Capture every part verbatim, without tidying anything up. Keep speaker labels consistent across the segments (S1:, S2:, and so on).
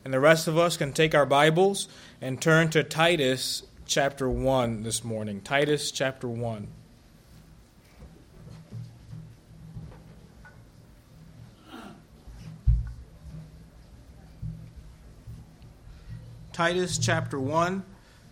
S1: And the rest of us can take our Bibles and turn to Titus chapter one this morning. Titus chapter one. Titus chapter one.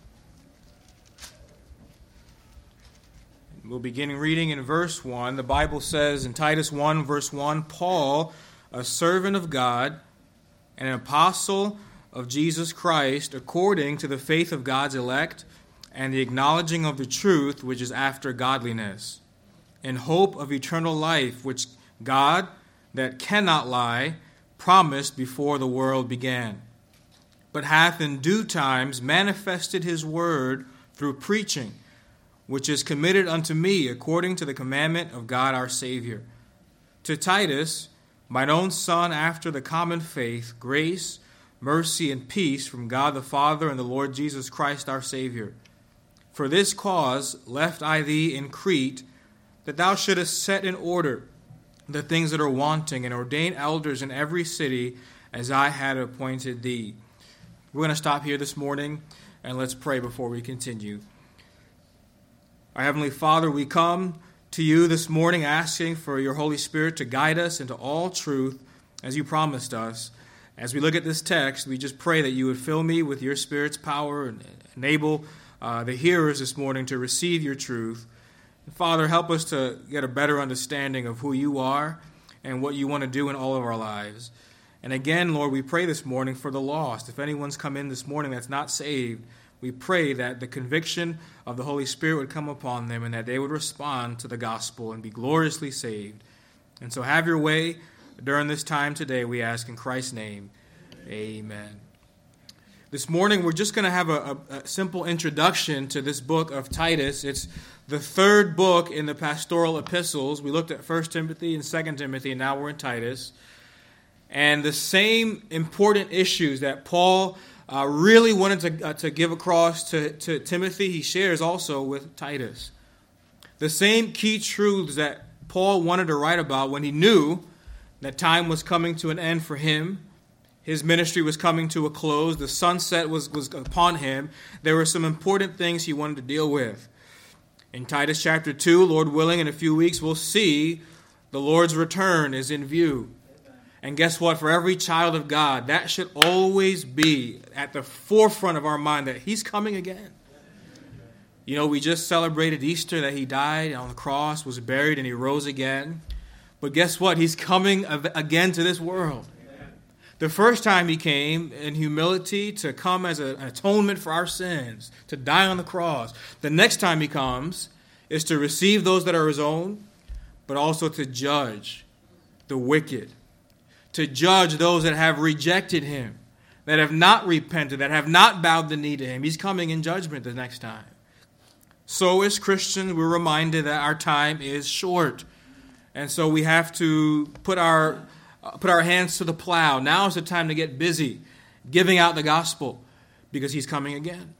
S1: We'll begin reading in verse one. The Bible says in Titus one, verse one, Paul, a servant of God, and an apostle of Jesus Christ, according to the faith of God's elect, and the acknowledging of the truth which is after godliness, in hope of eternal life, which God, that cannot lie, promised before the world began, but hath in due times manifested his word through preaching, which is committed unto me according to the commandment of God our Savior. To Titus, mine own son, after the common faith, grace, mercy, and peace from God the Father and the Lord Jesus Christ our Savior. For this cause left I thee in Crete, that thou shouldest set in order the things that are wanting, and ordain elders in every city, as I had appointed thee. We're going to stop here this morning, and let's pray before we continue. Our Heavenly Father, we come to you this morning asking for your Holy Spirit to guide us into all truth as you promised us. As we look at this text, we just pray that you would fill me with your Spirit's power and enable uh, the hearers this morning to receive your truth. And Father, help us to get a better understanding of who you are and what you want to do in all of our lives. And again, Lord, we pray this morning for the lost. If anyone's come in this morning that's not saved, we pray that the conviction of the Holy Spirit would come upon them and that they would respond to the gospel and be gloriously saved. And so have your way during this time today, we ask in Christ's name. Amen. This morning, we're just going to have a, a, a simple introduction to this book of Titus. It's the third book in the pastoral epistles. We looked at First Timothy and Second Timothy, and now we're in Titus. And the same important issues that Paul Uh, really wanted to, uh, to give across to, to Timothy, he shares also with Titus. The same key truths that Paul wanted to write about when he knew that time was coming to an end for him, his ministry was coming to a close, the sunset was, was upon him, there were some important things he wanted to deal with. In Titus chapter two, Lord willing, in a few weeks, we'll see the Lord's return is in view. And guess what? For every child of God, that should always be at the forefront of our mind that he's coming again. You know, we just celebrated Easter, that he died on the cross, was buried, and he rose again. But guess what? He's coming again to this world. The first time he came in humility to come as an atonement for our sins, to die on the cross. The next time he comes is to receive those that are his own, but also to judge the wicked. To judge those that have rejected him, that have not repented, that have not bowed the knee to him. He's coming in judgment the next time. So as Christians, we're reminded that our time is short. And so we have to put our, uh, put our hands to the plow. Now is the time to get busy giving out the gospel because he's coming again.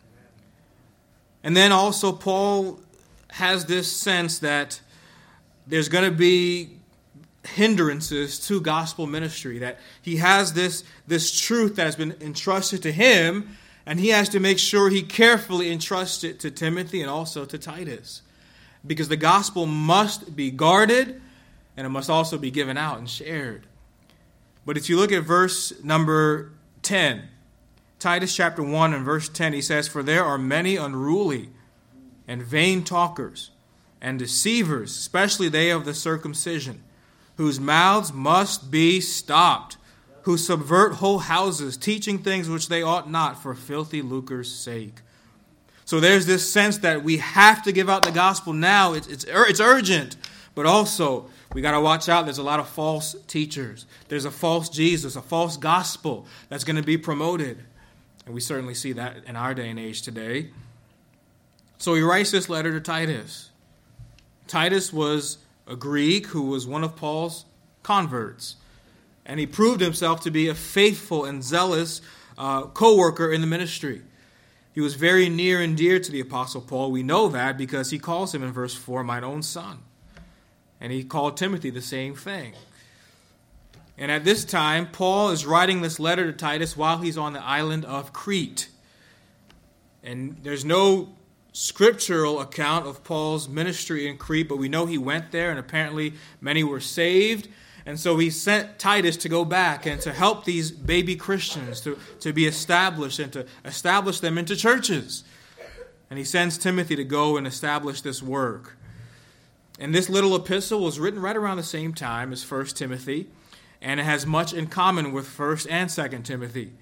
S1: And then also Paul has this sense that there's going to be hindrances to gospel ministry, that he has this, this truth that has been entrusted to him, and he has to make sure he carefully entrusts it to Timothy and also to Titus, because the gospel must be guarded and it must also be given out and shared. But if you look at verse number ten, Titus chapter one and verse ten, he says, "For there are many unruly and vain talkers and deceivers, especially they of the circumcision, whose mouths must be stopped, who subvert whole houses, teaching things which they ought not for filthy lucre's sake." So there's this sense that we have to give out the gospel now. It's, it's, it's urgent, but also we got to watch out. There's a lot of false teachers. There's a false Jesus, a false gospel that's going to be promoted. And we certainly see that in our day and age today. So he writes this letter to Titus. Titus was a Greek who was one of Paul's converts. And he proved himself to be a faithful and zealous uh, co-worker in the ministry. He was very near and dear to the Apostle Paul. We know that because he calls him in verse four, "mine own son." And he called Timothy the same thing. And at this time, Paul is writing this letter to Titus while he's on the island of Crete. And there's no scriptural account of Paul's ministry in Crete, but we know he went there, and apparently many were saved. And so he sent Titus to go back and to help these baby Christians to, to be established and to establish them into churches. And he sends Timothy to go and establish this work. And this little epistle was written right around the same time as First Timothy, and it has much in common with First and Second Timothy.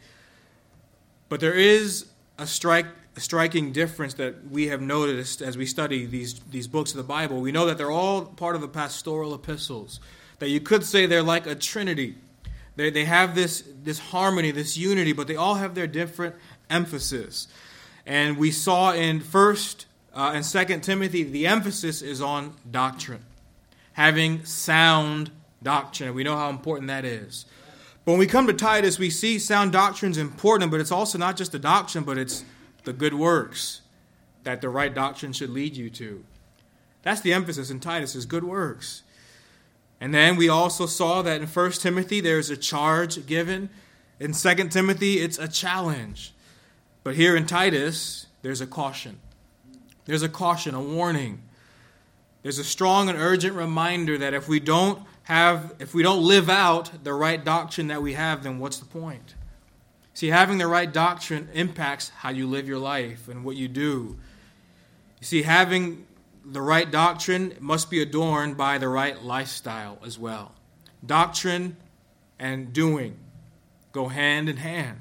S1: But there is a strike A striking difference that we have noticed as we study these, these books of the Bible. We know that they're all part of the pastoral epistles, that you could say they're like a trinity. They, they have this, this harmony, this unity, but they all have their different emphasis. And we saw in First uh, and Second Timothy, the emphasis is on doctrine, having sound doctrine. We know how important that is. But when we come to Titus, we see sound doctrine is important, but it's also not just the doctrine, but it's the good works that the right doctrine should lead you to. That's the emphasis in Titus, is good works. And then we also saw that in First Timothy there's a charge given. In Second Timothy it's a challenge. But here in Titus there's a caution. There's a caution, a warning. There's a strong and urgent reminder that if we don't have, if we don't live out the right doctrine that we have, then what's the point? See, having the right doctrine impacts how you live your life and what you do. You see, having the right doctrine must be adorned by the right lifestyle as well. Doctrine and doing go hand in hand.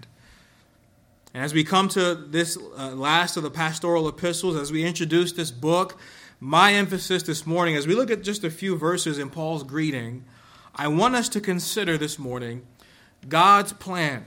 S1: And as we come to this uh, last of the pastoral epistles, as we introduce this book, my emphasis this morning, as we look at just a few verses in Paul's greeting, I want us to consider this morning God's plan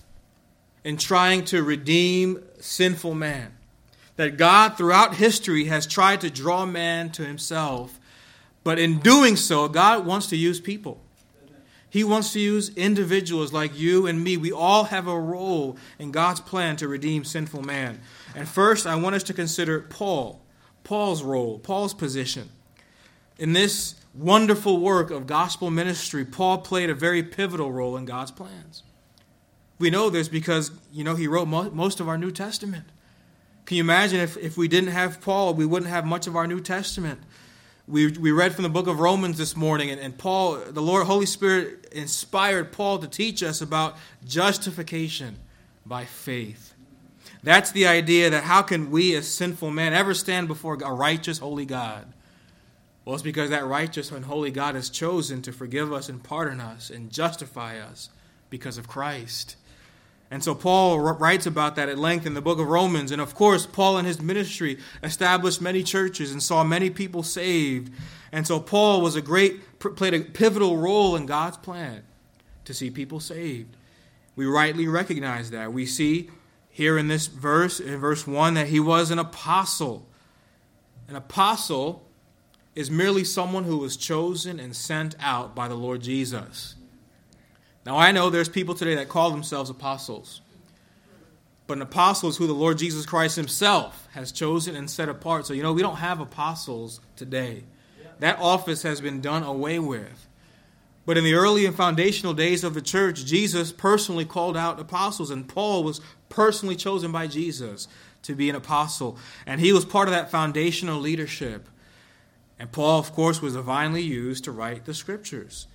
S1: in trying to redeem sinful man. That God throughout history has tried to draw man to himself, but in doing so, God wants to use people. He wants to use individuals like you and me. We all have a role in God's plan to redeem sinful man. And first, I want us to consider Paul, Paul's role, Paul's position. In this wonderful work of gospel ministry, Paul played a very pivotal role in God's plans. We know this because, you know, he wrote mo- most of our New Testament. Can you imagine if, if we didn't have Paul, we wouldn't have much of our New Testament. We we read from the book of Romans this morning, and, and Paul, the Lord, Holy Spirit inspired Paul to teach us about justification by faith. That's the idea that how can we as sinful men ever stand before a righteous, holy God? Well, it's because that righteous and holy God has chosen to forgive us and pardon us and justify us because of Christ. And so Paul writes about that at length in the book of Romans. And of course, Paul in his ministry established many churches and saw many people saved. And so Paul was a great, played a pivotal role in God's plan to see people saved. We rightly recognize that. We see here in this verse, in verse one, that he was an apostle. An apostle is merely someone who was chosen and sent out by the Lord Jesus. Now, I know there's people today that call themselves apostles. But an apostle is who the Lord Jesus Christ himself has chosen and set apart. So, you know, we don't have apostles today. That office has been done away with. But in the early and foundational days of the church, Jesus personally called out apostles. And Paul was personally chosen by Jesus to be an apostle. And he was part of that foundational leadership. And Paul, of course, was divinely used to write the scriptures.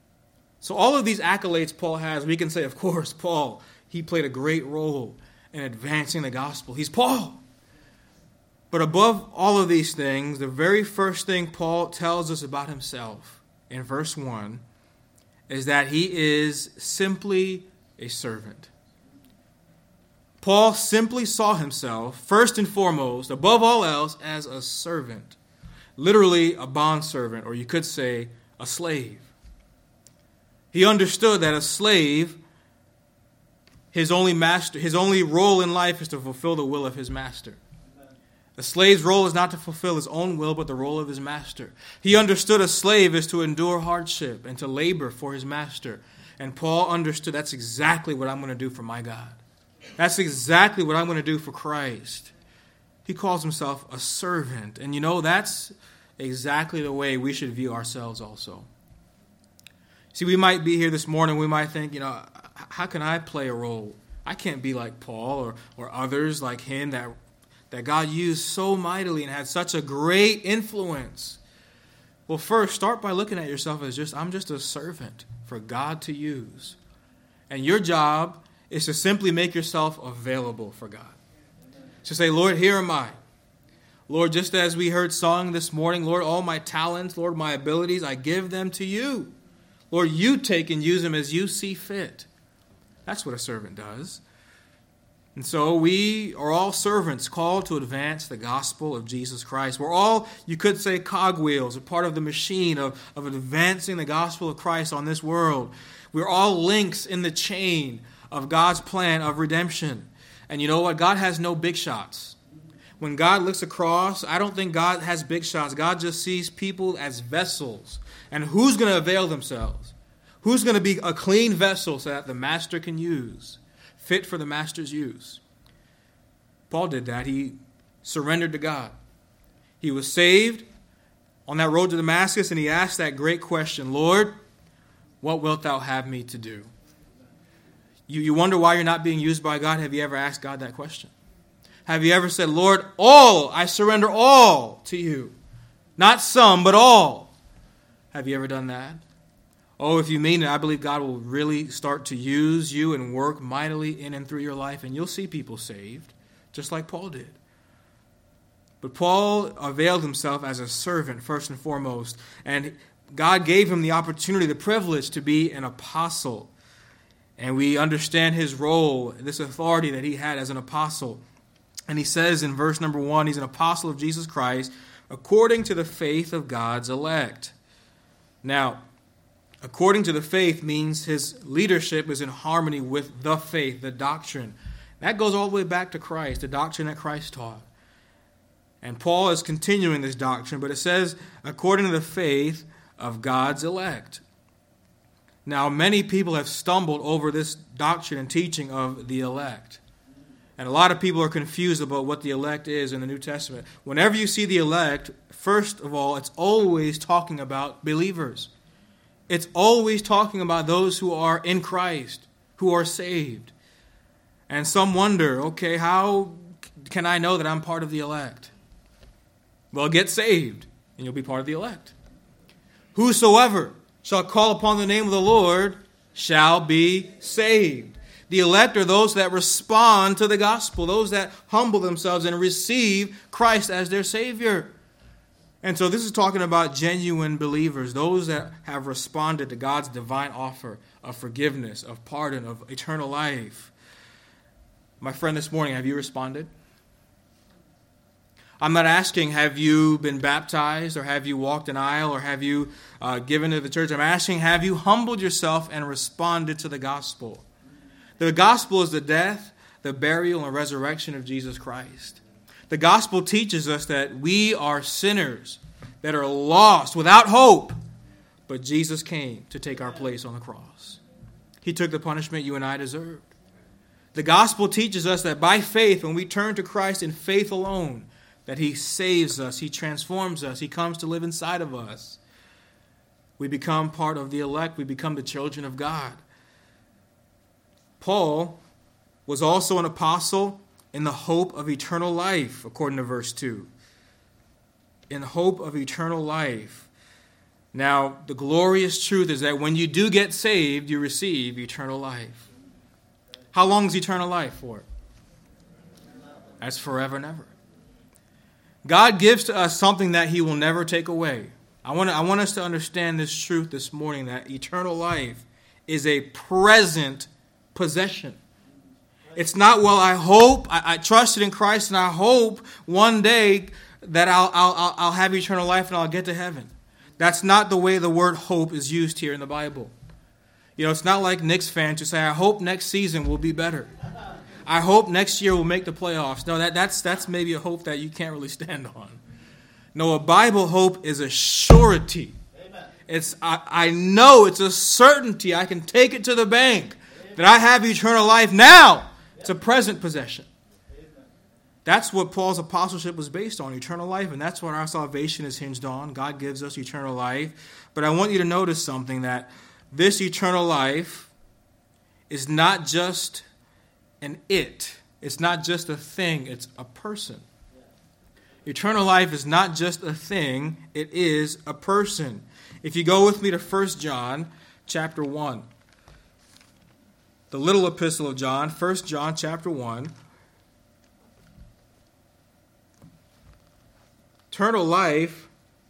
S1: So all of these accolades Paul has, we can say, of course, Paul, he played a great role in advancing the gospel. He's Paul. But above all of these things, the very first thing Paul tells us about himself in verse one is that he is simply a servant. Paul simply saw himself, first and foremost, above all else, as a servant. Literally a bondservant, or you could say a slave. He understood that a slave, his only master, his only role in life is to fulfill the will of his master. A slave's role is not to fulfill his own will, but the role of his master. He understood a slave is to endure hardship and to labor for his master. And Paul understood that's exactly what I'm going to do for my God. That's exactly what I'm going to do for Christ. He calls himself a servant. And you know, that's exactly the way we should view ourselves also. See, we might be here this morning, we might think, you know, how can I play a role? I can't be like Paul or, or others like him that, that God used so mightily and had such a great influence. Well, first, start by looking at yourself as just, I'm just a servant for God to use. And your job is to simply make yourself available for God. To say, Lord, here am I. Lord, just as we heard song this morning, Lord, all my talents, Lord, my abilities, I give them to you. Lord, you take and use them as you see fit. That's what a servant does. And so we are all servants called to advance the gospel of Jesus Christ. We're all, you could say, cogwheels, a part of the machine of, of advancing the gospel of Christ on this world. We're all links in the chain of God's plan of redemption. And you know what? God has no big shots. When God looks across, I don't think God has big shots. God just sees people as vessels. And who's going to avail themselves? Who's going to be a clean vessel so that the master can use? Fit for the master's use. Paul did that. He surrendered to God. He was saved on that road to Damascus, and he asked that great question, Lord, what wilt thou have me to do? You, you wonder why you're not being used by God? Have you ever asked God that question? Have you ever said, Lord, all, I surrender all to you. Not some, but all. Have you ever done that? Oh, if you mean it, I believe God will really start to use you and work mightily in and through your life, and you'll see people saved, just like Paul did. But Paul availed himself as a servant, first and foremost, and God gave him the opportunity, the privilege to be an apostle. And we understand his role, this authority that he had as an apostle. And he says in verse number one, he's an apostle of Jesus Christ, according to the faith of God's elect. Now, according to the faith means his leadership is in harmony with the faith, the doctrine. That goes all the way back to Christ, the doctrine that Christ taught. And Paul is continuing this doctrine, but it says, according to the faith of God's elect. Now, many people have stumbled over this doctrine and teaching of the elect. And a lot of people are confused about what the elect is in the New Testament. Whenever you see the elect, first of all, it's always talking about believers. It's always talking about those who are in Christ, who are saved. And some wonder, okay, how can I know that I'm part of the elect? Well, get saved, and you'll be part of the elect. Whosoever shall call upon the name of the Lord shall be saved. The elect are those that respond to the gospel, those that humble themselves and receive Christ as their Savior. And so this is talking about genuine believers, those that have responded to God's divine offer of forgiveness, of pardon, of eternal life. My friend, this morning, have you responded? I'm not asking, have you been baptized, or have you walked an aisle, or have you uh, given to the church? I'm asking, have you humbled yourself and responded to the gospel? The gospel is the death, the burial, and resurrection of Jesus Christ. The gospel teaches us that we are sinners that are lost without hope, but Jesus came to take our place on the cross. He took the punishment you and I deserved. The gospel teaches us that by faith, when we turn to Christ in faith alone, that he saves us, he transforms us, he comes to live inside of us. We become part of the elect, we become the children of God. Paul was also an apostle in the hope of eternal life, according to verse two. In hope of eternal life. Now, the glorious truth is that when you do get saved, you receive eternal life. How long is eternal life for? That's forever and ever. God gives to us something that he will never take away. I want, to, I want us to understand this truth this morning, that eternal life is a present possession. It's not, well, I hope, I, I trusted in Christ, and I hope one day that I'll, I'll, I'll have eternal life and I'll get to heaven. That's not the way the word hope is used here in the Bible. You know, it's not like Knicks fans who say, I hope next season will be better. I hope next year we'll make the playoffs. No, that, that's, that's maybe a hope that you can't really stand on. No, a Bible hope is a surety. Amen. It's I, I know it's a certainty. I can take it to the bank. Amen. That I have eternal life now. It's a present possession. Amen. That's what Paul's apostleship was based on, eternal life, and that's what our salvation is hinged on. God gives us eternal life. But I want you to notice something, that this eternal life is not just an it. It's not just a thing. It's a person. Eternal life is not just a thing. It is a person. If you go with me to First John chapter one. The little epistle of John, First John chapter one. Eternal life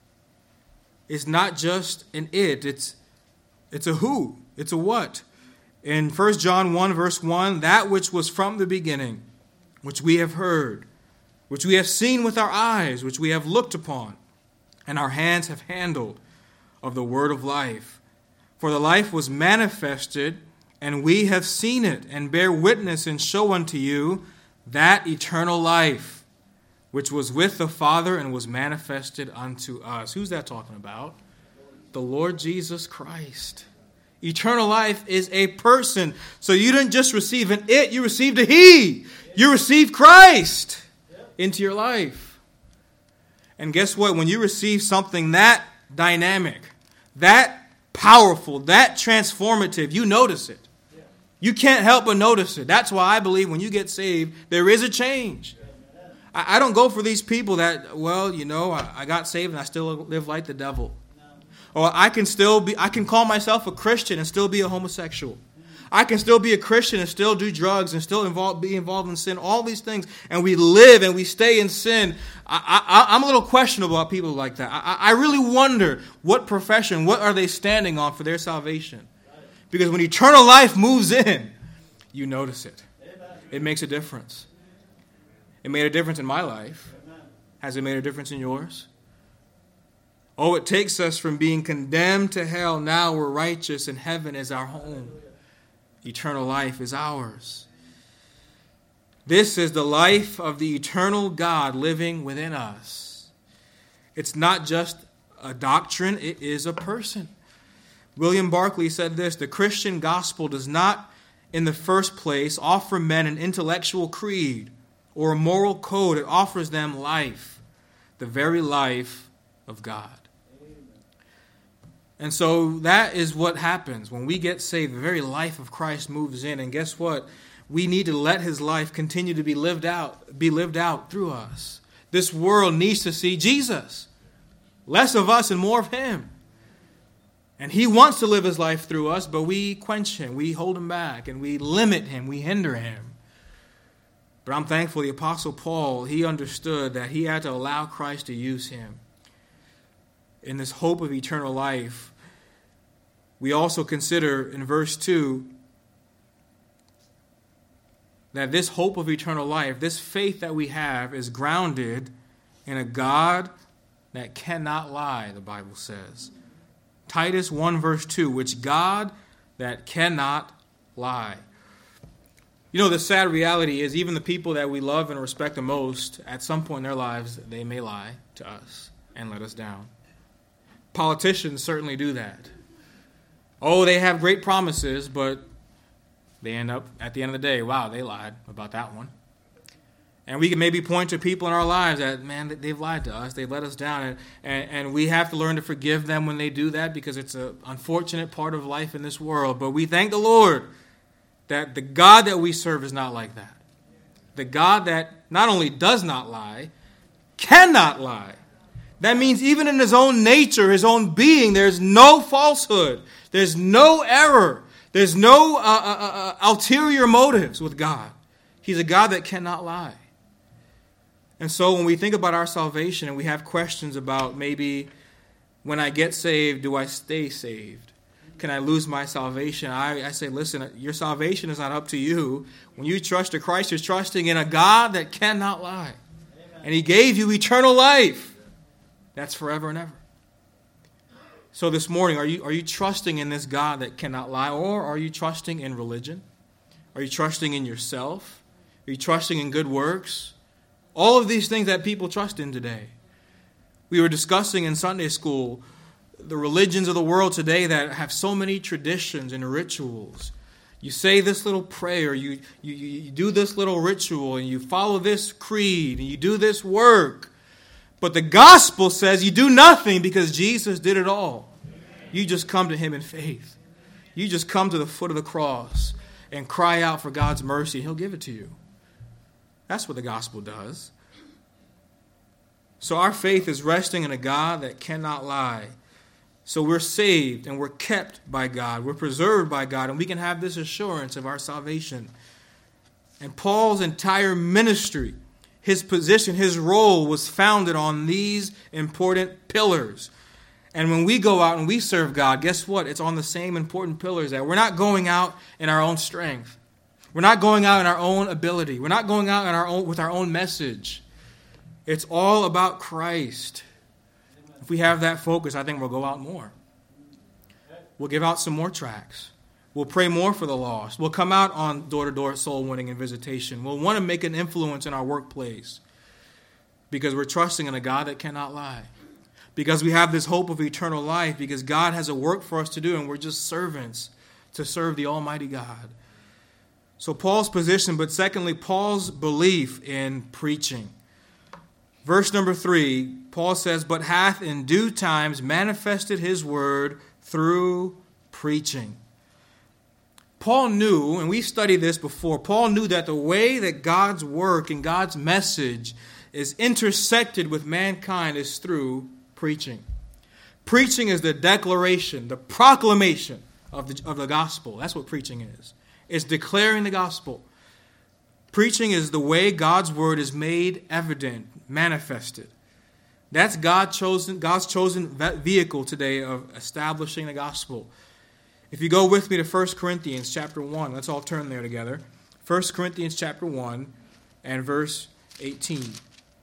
S1: is not just an it, it's, it's a who, it's a what. In First John one verse one, that which was from the beginning, which we have heard, which we have seen with our eyes, which we have looked upon, and our hands have handled of the word of life. For the life was manifested, and we have seen it, and bear witness and show unto you that eternal life, which was with the Father and was manifested unto us. Who's that talking about? The Lord Jesus Christ. Eternal life is a person. So you didn't just receive an it, you received a he. You received Christ into your life. And guess what? When you receive something that dynamic, that powerful, that transformative, you notice it. You can't help but notice it. That's why I believe when you get saved, there is a change. I, I don't go for these people that, well, you know, I, I got saved and I still live like the devil. Or I can still be, I can call myself a Christian and still be a homosexual. I can still be a Christian and still do drugs and still involve, be involved in sin. All these things. And we live and we stay in sin. I, I, I'm a little questionable about people like that. I, I really wonder what profession, what are they standing on for their salvation? Because when eternal life moves in, you notice it. It makes a difference. It made a difference in my life. Has it made a difference in yours? Oh, it takes us from being condemned to hell. Now we're righteous and heaven is our home. Eternal life is ours. This is the life of the eternal God living within us. It's not just a doctrine, it is a person. William Barclay said this: the Christian gospel does not, in the first place, offer men an intellectual creed or a moral code. It offers them life, the very life of God. And so that is what happens when we get saved. The very life of Christ moves in. And guess what? We need to let his life continue to be lived out, be lived out through us. This world needs to see Jesus. Less of us and more of him. And he wants to live his life through us, but we quench him. We hold him back and we limit him. We hinder him. But I'm thankful the Apostle Paul, he understood that he had to allow Christ to use him. In this hope of eternal life, we also consider in verse two that this hope of eternal life, this faith that we have, is grounded in a God that cannot lie, the Bible says. Titus one verse two, which God that cannot lie. You know, the sad reality is even the people that we love and respect the most, at some point in their lives, they may lie to us and let us down. Politicians certainly do that. Oh, they have great promises, but they end up, at the end of the day, wow, they lied about that one. And we can maybe point to people in our lives that, man, they've lied to us. They've let us down. And, and, and we have to learn to forgive them when they do that because it's an unfortunate part of life in this world. But we thank the Lord that the God that we serve is not like that. The God that not only does not lie, cannot lie. That means even in his own nature, his own being, there's no falsehood. There's no error. There's no uh, uh, uh, ulterior motives with God. He's a God that cannot lie. And so when we think about our salvation and we have questions about maybe when I get saved, do I stay saved? Can I lose my salvation? I, I say, listen, your salvation is not up to you. When you trust in Christ, you're trusting in a God that cannot lie. Amen. And he gave you eternal life. That's forever and ever. So this morning, are you, are you trusting in this God that cannot lie? Or are you trusting in religion? Are you trusting in yourself? Are you trusting in good works? All of these things that people trust in today. We were discussing in Sunday school the religions of the world today that have so many traditions and rituals. You say this little prayer, you, you, you do this little ritual, and you follow this creed, and you do this work. But the gospel says you do nothing because Jesus did it all. You just come to him in faith. You just come to the foot of the cross and cry out for God's mercy. He'll give it to you. That's what the gospel does. So our faith is resting in a God that cannot lie. So we're saved and we're kept by God. We're preserved by God, and we can have this assurance of our salvation. And Paul's entire ministry, his position, his role was founded on these important pillars. And when we go out and we serve God, guess what? It's on the same important pillars that we're not going out in our own strength. We're not going out in our own ability. We're not going out in our own with our own message. It's all about Christ. If we have that focus, I think we'll go out more. We'll give out some more tracts. We'll pray more for the lost. We'll come out on door-to-door soul winning and visitation. We'll want to make an influence in our workplace because we're trusting in a God that cannot lie. Because we have this hope of eternal life, because God has a work for us to do, and we're just servants to serve the Almighty God. So Paul's position, but secondly, Paul's belief in preaching. Verse number three, Paul says, but hath in due times manifested his word through preaching. Paul knew, and we studied this before, Paul knew that the way that God's work and God's message is intersected with mankind is through preaching. Preaching is the declaration, the proclamation of the, of the gospel. That's what preaching is. It's declaring the gospel. Preaching is the way God's word is made evident, manifested. That's God chosen, God's chosen vehicle today of establishing the gospel. If you go with me to First Corinthians chapter one, let's all turn there together. First Corinthians chapter one and verse eighteen.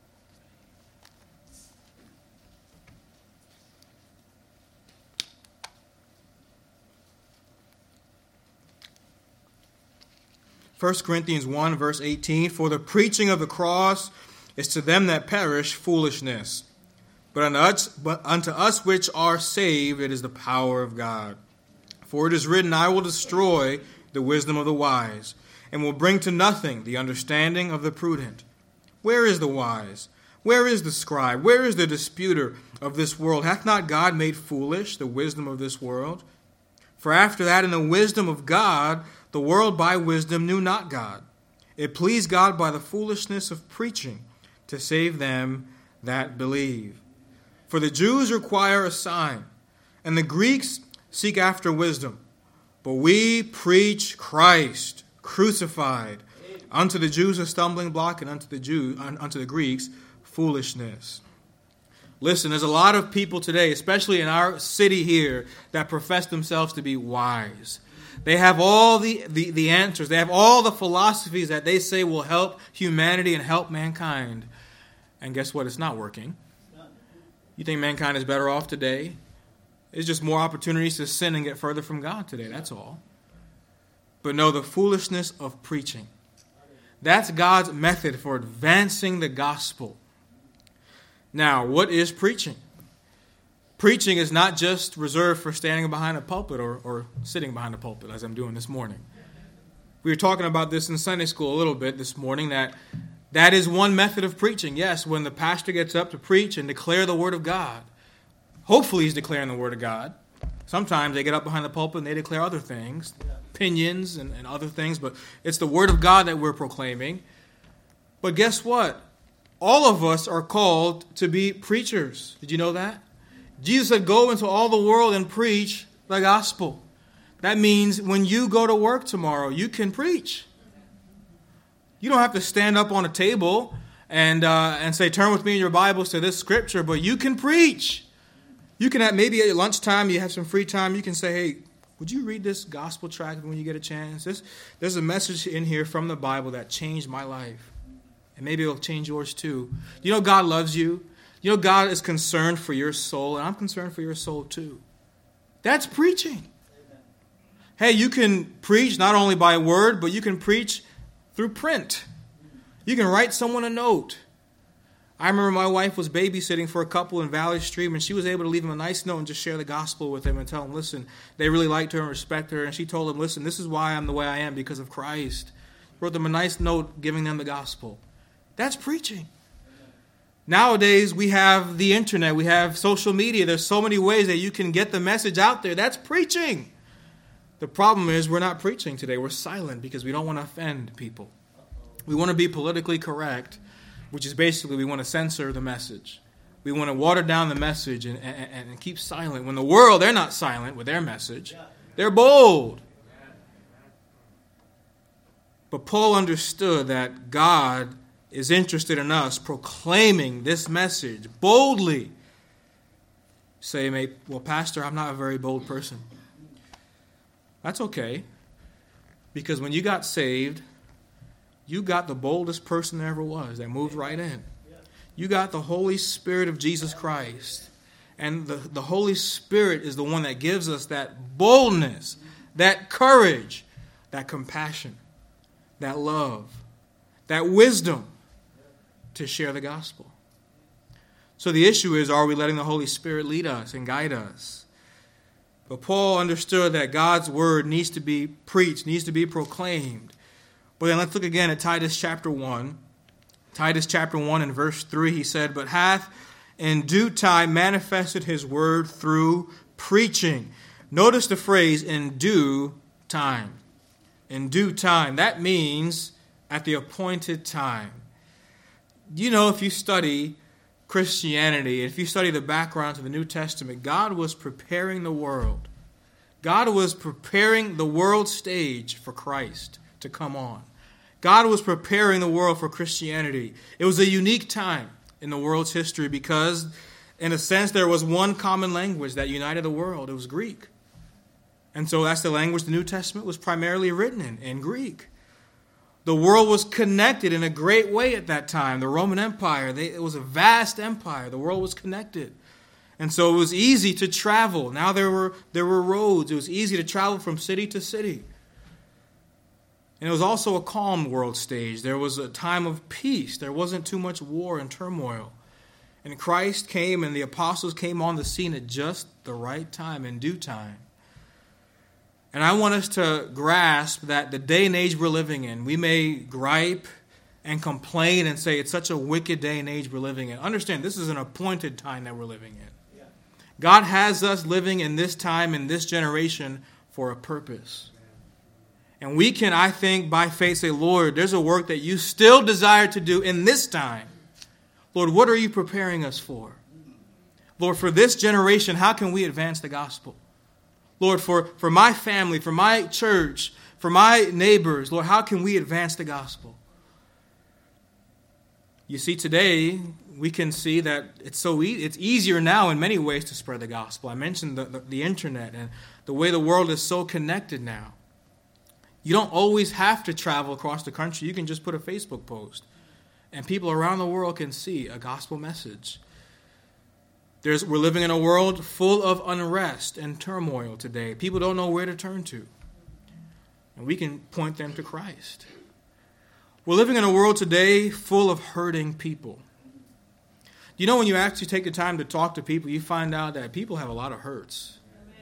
S1: First Corinthians one, verse eighteen, for the preaching of the cross is to them that perish foolishness, but unto us, but unto us which are saved it is the power of God. For it is written, I will destroy the wisdom of the wise, and will bring to nothing the understanding of the prudent. Where is the wise? Where is the scribe? Where is the disputer of this world? Hath not God made foolish the wisdom of this world? For after that, in the wisdom of God, the world by wisdom knew not God. It pleased God by the foolishness of preaching to save them that believe. For the Jews require a sign, and the Greeks seek after wisdom. But we preach Christ crucified, unto the Jews a stumbling block, and unto the Jews, unto the Greeks foolishness. Listen, there's a lot of people today, especially in our city here, that profess themselves to be wise. They have all the, the, the answers. They have all the philosophies that they say will help humanity and help mankind. And guess what? It's not working. You think mankind is better off today? It's just more opportunities to sin and get further from God today. That's all. But no, the foolishness of preaching. That's God's method for advancing the gospel. Now, what is preaching? Preaching is not just reserved for standing behind a pulpit or, or sitting behind a pulpit, as I'm doing this morning. We were talking about this in Sunday school a little bit this morning, that that is one method of preaching. Yes, when the pastor gets up to preach and declare the word of God. Hopefully he's declaring the word of God. Sometimes they get up behind the pulpit and they declare other things, opinions and, and other things, but it's the word of God that we're proclaiming. But guess what? All of us are called to be preachers. Did you know that? Jesus said, go into all the world and preach the gospel. That means when you go to work tomorrow, you can preach. You don't have to stand up on a table and uh, and say, turn with me in your Bibles to this scripture, but you can preach. You can have, maybe at lunchtime, you have some free time, you can say, hey, would you read this gospel tract when you get a chance? This, there's a message in here from the Bible that changed my life. And maybe it'll change yours too. You know God loves you. You know God is concerned for your soul, and I'm concerned for your soul too. That's preaching. Amen. Hey, you can preach not only by word, but you can preach through print. You can write someone a note. I remember my wife was babysitting for a couple in Valley Stream, and she was able to leave him a nice note and just share the gospel with him and tell him, listen, they really liked her and respect her. And she told him, listen, this is why I'm the way I am, because of Christ. Wrote them a nice note giving them the gospel. That's preaching. Nowadays, we have the internet. We have social media. There's so many ways that you can get the message out there. That's preaching. The problem is we're not preaching today. We're silent because we don't want to offend people. We want to be politically correct, which is basically we want to censor the message. We want to water down the message and, and, and keep silent. When the world, they're not silent with their message. They're bold. But Paul understood that God is interested in us proclaiming this message boldly. Say, well, Pastor, I'm not a very bold person. That's okay. Because when you got saved, you got the boldest person there ever was that moved right in. You got the Holy Spirit of Jesus Christ. And the, the Holy Spirit is the one that gives us that boldness, that courage, that compassion, that love, that wisdom to share the gospel. So the issue is, are we letting the Holy Spirit lead us and guide us? But Paul understood that God's word needs to be preached, needs to be proclaimed. But then let's look again at Titus chapter one. Titus chapter one and verse three, he said, "But hath in due time manifested his word through preaching." Notice the phrase, in due time. In due time. That means at the appointed time. You know, if you study Christianity, if you study the background to the New Testament, God was preparing the world. God was preparing the world stage for Christ to come on. God was preparing the world for Christianity. It was a unique time in the world's history because, in a sense, there was one common language that united the world. It was Greek. And so that's the language the New Testament was primarily written in, in Greek. The world was connected in a great way at that time. The Roman Empire, they, it was a vast empire. The world was connected. And so it was easy to travel. Now there were, there were roads. It was easy to travel from city to city. And it was also a calm world stage. There was a time of peace. There wasn't too much war and turmoil. And Christ came and the apostles came on the scene at just the right time, in due time. And I want us to grasp that the day and age we're living in, we may gripe and complain and say it's such a wicked day and age we're living in. Understand, this is an appointed time that we're living in. Yeah. God has us living in this time, in this generation, for a purpose. And we can, I think, by faith say, Lord, there's a work that you still desire to do in this time. Lord, what are you preparing us for? Lord, for this generation, how can we advance the gospel? Lord, for, for my family, for my church, for my neighbors, Lord, how can we advance the gospel? You see, today, we can see that it's so e- it's easier now in many ways to spread the gospel. I mentioned the, the, the internet and the way the world is so connected now. You don't always have to travel across the country. You can just put a Facebook post, and people around the world can see a gospel message. There's, we're living in a world full of unrest and turmoil today. People don't know where to turn to. And we can point them to Christ. We're living in a world today full of hurting people. You know, when you actually take the time to talk to people, you find out that people have a lot of hurts.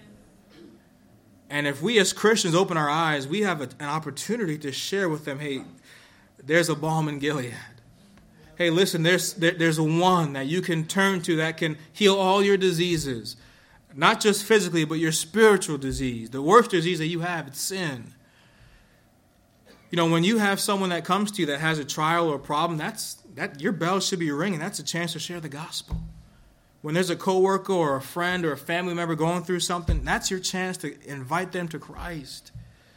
S1: And if we as Christians open our eyes, we have a, an opportunity to share with them, hey, there's a balm in Gilead. Hey, listen, there's there, there's a one that you can turn to that can heal all your diseases. Not just physically, but your spiritual disease. The worst disease that you have, it's sin. You know, when you have someone that comes to you that has a trial or a problem, that's that your bell should be ringing. That's a chance to share the gospel. When there's a coworker or a friend or a family member going through something, that's your chance to invite them to Christ.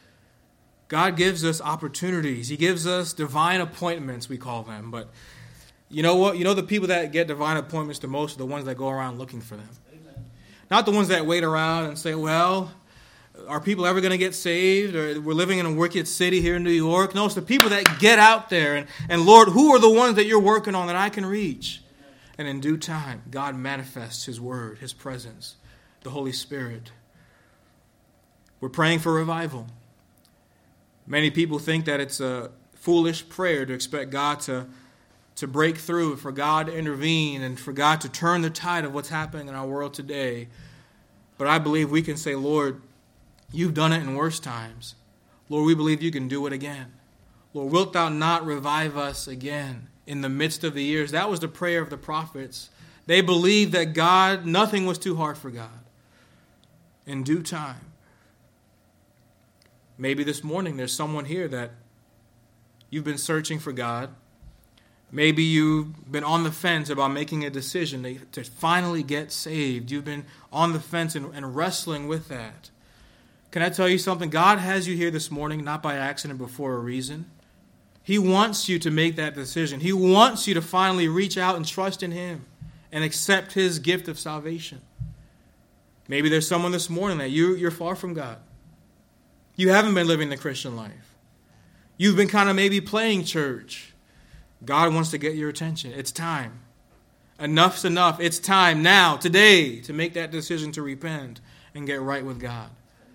S1: God gives us opportunities. He gives us divine appointments, we call them. But you know what? You know the people that get divine appointments the most are the ones that go around looking for them. Amen. Not the ones that wait around and say, well, are people ever going to get saved? Or we're living in a wicked city here in New York. No, it's the people that get out there. And, and Lord, who are the ones that you're working on that I can reach? And in due time, God manifests His Word, His presence, the Holy Spirit. We're praying for revival. Many people think that it's a foolish prayer to expect God to, to break through, for God to intervene, and for God to turn the tide of what's happening in our world today. But I believe we can say, Lord, you've done it in worse times. Lord, we believe you can do it again. Lord, wilt thou not revive us again in the midst of the years? That was the prayer of the prophets. They believed that God, nothing was too hard for God. In due time. Maybe this morning there's someone here that you've been searching for God. Maybe you've been on the fence about making a decision to, to finally get saved. You've been on the fence and, and wrestling with that. Can I tell you something? God has you here this morning, not by accident, but for a reason. He wants you to make that decision. He wants you to finally reach out and trust in Him and accept His gift of salvation. Maybe there's someone this morning that you, you're far from God. You haven't been living the Christian life. You've been kind of maybe playing church. God wants to get your attention. It's time. Enough's enough. It's time now, today, to make that decision to repent and get right with God.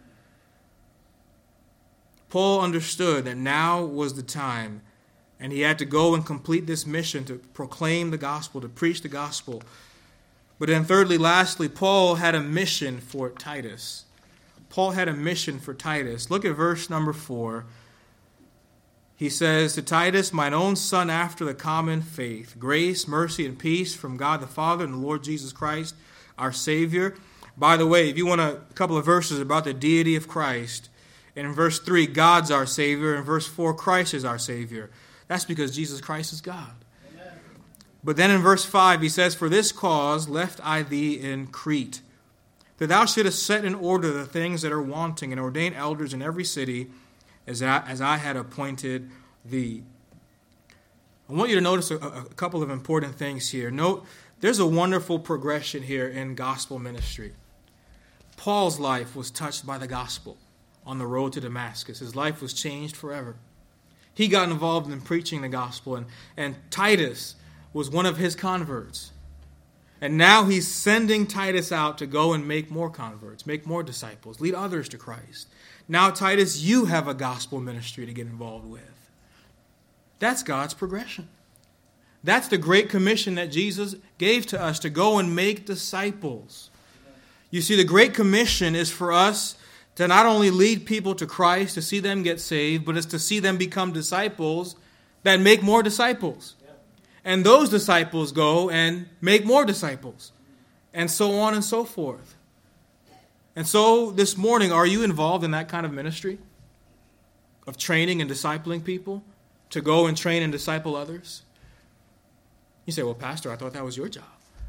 S1: Paul understood that now was the time, and he had to go and complete this mission to proclaim the gospel, to preach the gospel. But then thirdly, lastly, Paul had a mission for Titus. Paul had a mission for Titus. Look at verse number four. He says, to Titus, mine own son after the common faith, grace, mercy, and peace from God the Father and the Lord Jesus Christ, our Savior. By the way, if you want a couple of verses about the deity of Christ, in verse three, God's our Savior. In verse four, Christ is our Savior. That's because Jesus Christ is God. Amen. But then in verse five, he says, for this cause left I thee in Crete, that thou shouldest set in order the things that are wanting, and ordain elders in every city, as I, as I had appointed thee. I want you to notice a, a couple of important things here. Note, there's a wonderful progression here in gospel ministry. Paul's life was touched by the gospel on the road to Damascus. His life was changed forever. He got involved in preaching the gospel, and, and Titus was one of his converts. And now he's sending Titus out to go and make more converts, make more disciples, lead others to Christ. Now, Titus, you have a gospel ministry to get involved with. That's God's progression. That's the great commission that Jesus gave to us, to go and make disciples. You see, the great commission is for us to not only lead people to Christ, to see them get saved, but it's to see them become disciples that make more disciples. And those disciples go and make more disciples, and so on and so forth. And so this morning, are you involved in that kind of ministry of training and discipling people to go and train and disciple others? You say, well, Pastor, I thought that was your job.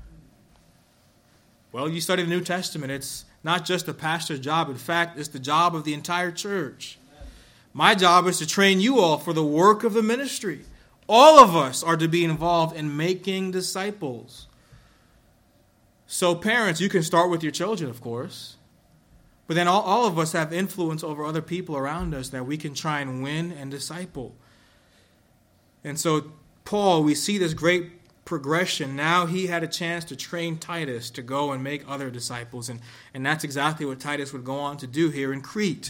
S1: Well, you study the New Testament. It's not just the pastor's job. In fact, it's the job of the entire church. My job is to train you all for the work of the ministry. All of us are to be involved in making disciples. So parents, you can start with your children, of course. But then all, all of us have influence over other people around us that we can try and win and disciple. And so Paul, we see this great progression. Now he had a chance to train Titus to go and make other disciples. And, and that's exactly what Titus would go on to do here in Crete.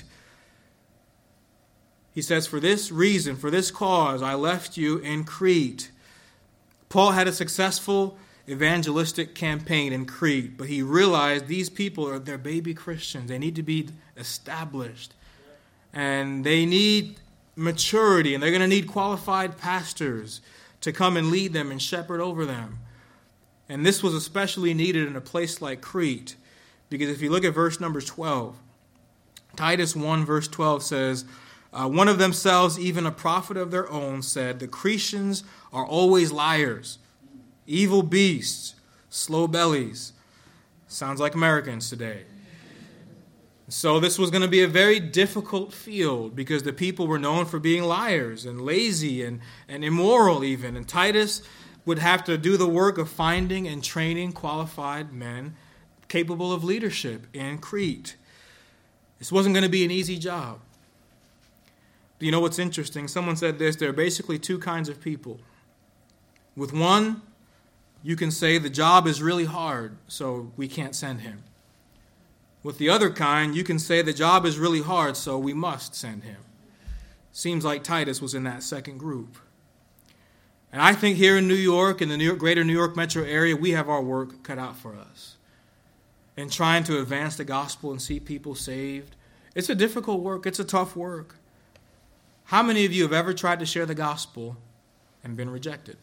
S1: He says, for this reason, for this cause, I left you in Crete. Paul had a successful evangelistic campaign in Crete, but he realized these people are they're baby Christians. They need to be established, and they need maturity, and they're going to need qualified pastors to come and lead them and shepherd over them. And this was especially needed in a place like Crete, because if you look at verse number twelve, Titus one verse twelve says, uh, one of themselves, even a prophet of their own, said, the Cretians are always liars, evil beasts, slow bellies. Sounds like Americans today. So this was going to be a very difficult field because the people were known for being liars and lazy and, and immoral even. And Titus would have to do the work of finding and training qualified men capable of leadership in Crete. This wasn't going to be an easy job. You know what's interesting? Someone said this, there are basically two kinds of people. With one, you can say the job is really hard, so we can't send him. With the other kind, you can say the job is really hard, so we must send him. Seems like Titus was in that second group. And I think here in New York, in the New York, greater New York metro area, we have our work cut out for us. In trying to advance the gospel and see people saved. It's a difficult work. It's a tough work. How many of you have ever tried to share the gospel and been rejected?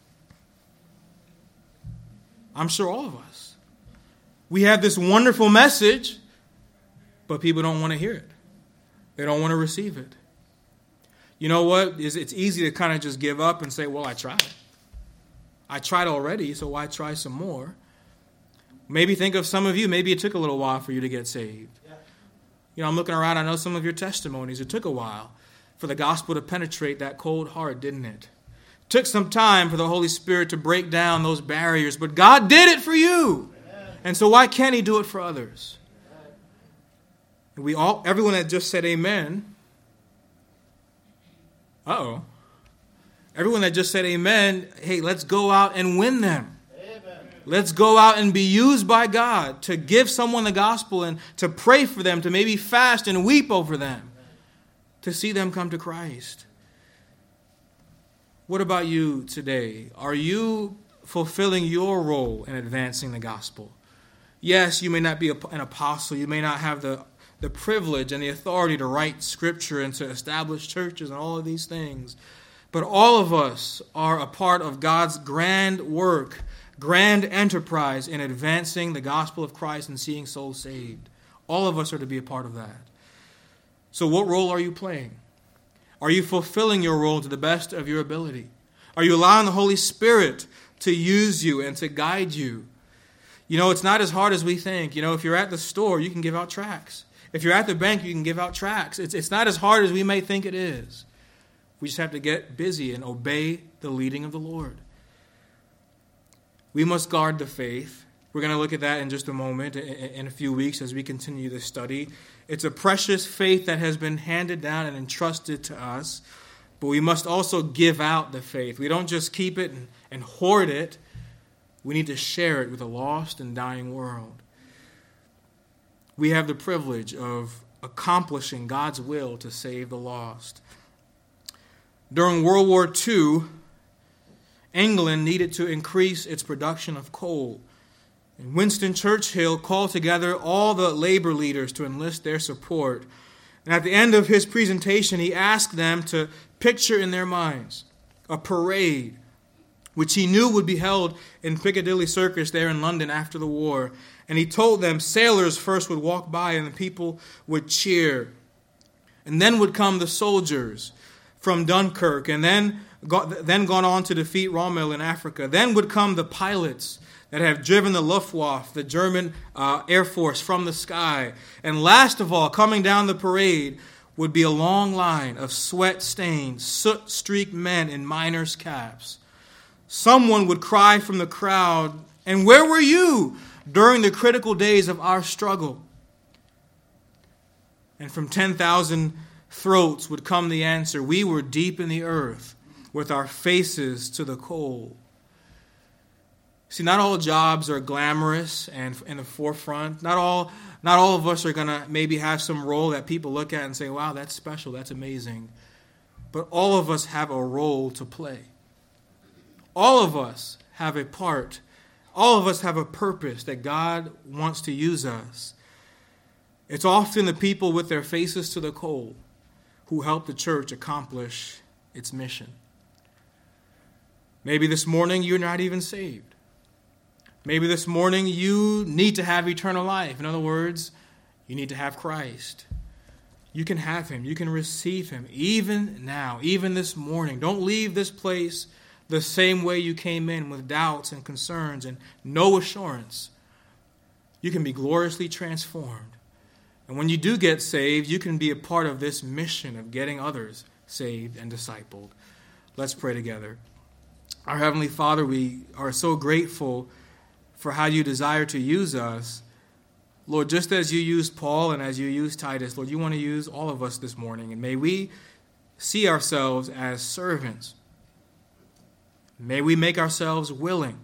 S1: I'm sure all of us. We have this wonderful message, but people don't want to hear it. They don't want to receive it. You know what? It's easy to kind of just give up and say, well, I tried. I tried already, so why try some more? Maybe think of some of you, maybe it took a little while for you to get saved. Yeah. You know, I'm looking around, I know some of your testimonies. It took a while for the gospel to penetrate that cold heart, didn't it? It took some time for the Holy Spirit to break down those barriers, but God did it for you. Amen. And so why can't he do it for others? Amen. We all, everyone that just said amen, uh-oh. Everyone that just said amen, hey, let's go out and win them. Amen. Let's go out and be used by God to give someone the gospel and to pray for them, to maybe fast and weep over them, to see them come to Christ. What about you today? Are you fulfilling your role in advancing the gospel? Yes, you may not be an apostle. You may not have the, the privilege and the authority to write scripture and to establish churches and all of these things. But all of us are a part of God's grand work, grand enterprise in advancing the gospel of Christ and seeing souls saved. All of us are to be a part of that. So what role are you playing? Are you fulfilling your role to the best of your ability? Are you allowing the Holy Spirit to use you and to guide you? You know, it's not as hard as we think. You know, if you're at the store, you can give out tracts. If you're at the bank, you can give out tracts. It's, it's not as hard as we may think it is. We just have to get busy and obey the leading of the Lord. We must guard the faith. We're going to look at that in just a moment, in a few weeks as we continue this study. It's a precious faith that has been handed down and entrusted to us, but we must also give out the faith. We don't just keep it and, and hoard it. We need to share it with a lost and dying world. We have the privilege of accomplishing God's will to save the lost. During World War Two, England needed to increase its production of coal. And Winston Churchill called together all the labor leaders to enlist their support. And at the end of his presentation, he asked them to picture in their minds a parade, which he knew would be held in Piccadilly Circus there in London after the war. And he told them sailors first would walk by and the people would cheer. And then would come the soldiers from Dunkirk, and then, got, then gone on to defeat Rommel in Africa. Then would come the pilots that have driven the Luftwaffe, the German uh, Air Force, from the sky. And last of all, coming down the parade would be a long line of sweat-stained, soot-streaked men in miners' caps. Someone would cry from the crowd, "And where were you during the critical days of our struggle?" And from ten thousand throats would come the answer, "We were deep in the earth with our faces to the coal." See, not all jobs are glamorous and in the forefront. Not all, not all of us are going to maybe have some role that people look at and say, wow, that's special, that's amazing. But all of us have a role to play. All of us have a part. All of us have a purpose that God wants to use us. It's often the people with their faces to the coal who help the church accomplish its mission. Maybe this morning you're not even saved. Maybe this morning you need to have eternal life. In other words, you need to have Christ. You can have him. You can receive him even now, even this morning. Don't leave this place the same way you came in, with doubts and concerns and no assurance. You can be gloriously transformed. And when you do get saved, you can be a part of this mission of getting others saved and discipled. Let's pray together. Our Heavenly Father, we are so grateful for how you desire to use us. Lord, just as you used Paul and as you used Titus, Lord, you want to use all of us this morning. And may we see ourselves as servants. May we make ourselves willing.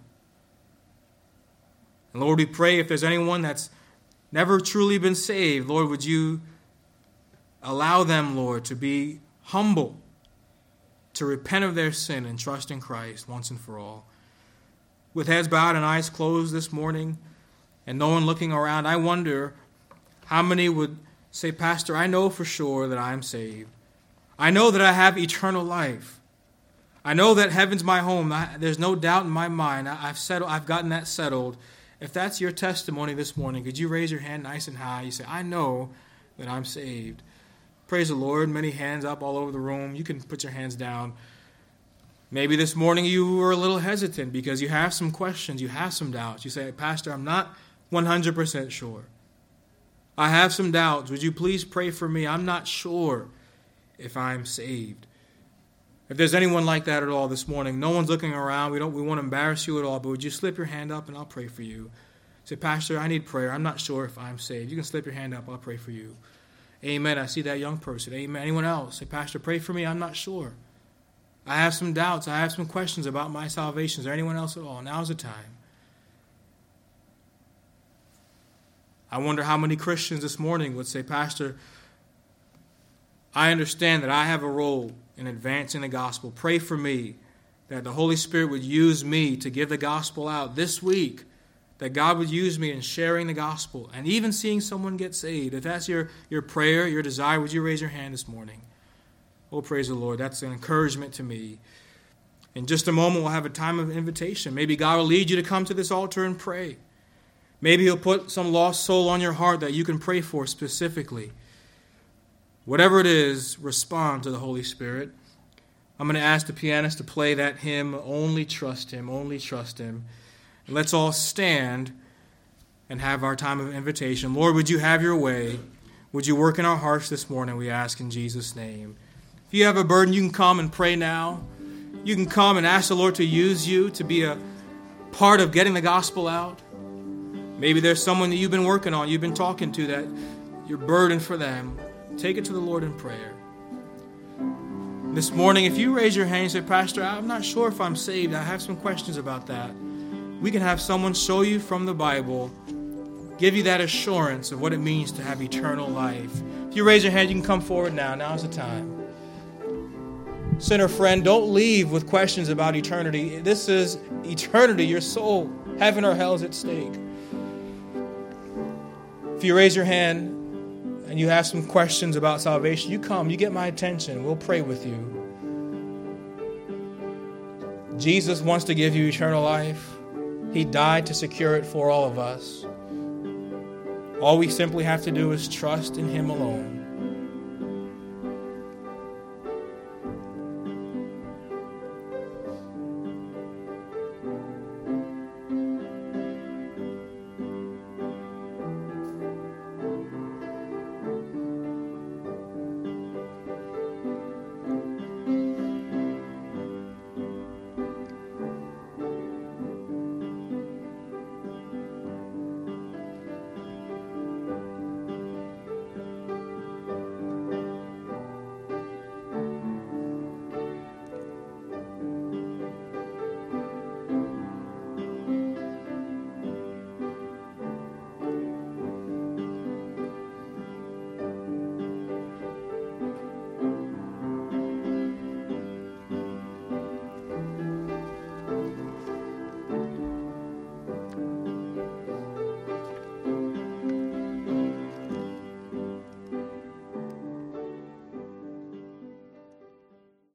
S1: And Lord, we pray if there's anyone that's never truly been saved, Lord, would you allow them, Lord, to be humble, to repent of their sin and trust in Christ once and for all. With heads bowed and eyes closed this morning, and no one looking around, I wonder how many would say, Pastor, I know for sure that I am saved. I know that I have eternal life. I know that heaven's my home. I, there's no doubt in my mind. I, I've settled, I've gotten that settled. If that's your testimony this morning, could you raise your hand nice and high? You say, I know that I'm saved. Praise the Lord. Many hands up all over the room. You can put your hands down. Maybe this morning you were a little hesitant because you have some questions, you have some doubts. You say, Pastor, I'm not one hundred percent sure. I have some doubts. Would you please pray for me? I'm not sure if I'm saved. If there's anyone like that at all this morning, no one's looking around. We don't. We won't embarrass you at all, but would you slip your hand up and I'll pray for you. Say, Pastor, I need prayer. I'm not sure if I'm saved. You can slip your hand up. I'll pray for you. Amen. I see that young person. Amen. Anyone else? Say, Pastor, pray for me. I'm not sure. I have some doubts. I have some questions about my salvation. Is there anyone else at all? Now's the time. I wonder how many Christians this morning would say, Pastor, I understand that I have a role in advancing the gospel. Pray for me that the Holy Spirit would use me to give the gospel out this week, that God would use me in sharing the gospel and even seeing someone get saved. If that's your, your prayer, your desire, would you raise your hand this morning? Oh, praise the Lord. That's an encouragement to me. In just a moment, we'll have a time of invitation. Maybe God will lead you to come to this altar and pray. Maybe He'll put some lost soul on your heart that you can pray for specifically. Whatever it is, respond to the Holy Spirit. I'm going to ask the pianist to play that hymn, Only Trust Him, Only Trust Him. And let's all stand and have our time of invitation. Lord, would you have your way? Would you work in our hearts this morning, we ask in Jesus' name. If you have a burden, you can come and pray now. You can come and ask the Lord to use you to be a part of getting the gospel out. Maybe there's someone that you've been working on, you've been talking to, that you're burdened for them. Take it to the Lord in prayer. This morning, if you raise your hand and say, Pastor, I'm not sure if I'm saved. I have some questions about that. We can have someone show you from the Bible, give you that assurance of what it means to have eternal life. If you raise your hand, you can come forward now. Now's the time. Sinner friend, don't leave with questions about eternity. This is eternity, your soul. Heaven or hell is at stake. If you raise your hand and you have some questions about salvation, you come, you get my attention. We'll pray with you. Jesus wants to give you eternal life. He died to secure it for all of us. All we simply have to do is trust in Him alone.